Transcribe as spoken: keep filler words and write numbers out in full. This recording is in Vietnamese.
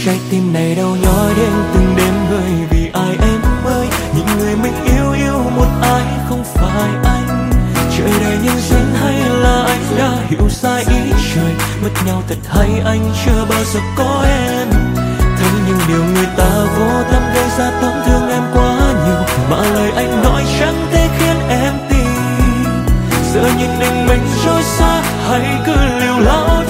Trái tim này đau nhói đến từng đêm người vì ai em ơi. Những người mình yêu yêu một ai không phải anh. Trời đầy nhân duyên hay là anh đã hiểu sai ý trời. Mất nhau thật hay anh chưa bao giờ có em. Thấy những điều người ta vô tâm gây ra tổn thương em quá nhiều, mà lời anh nói chẳng thể khiến em tin. Giờ nhìn tình mình trôi xa hay cứ liều láo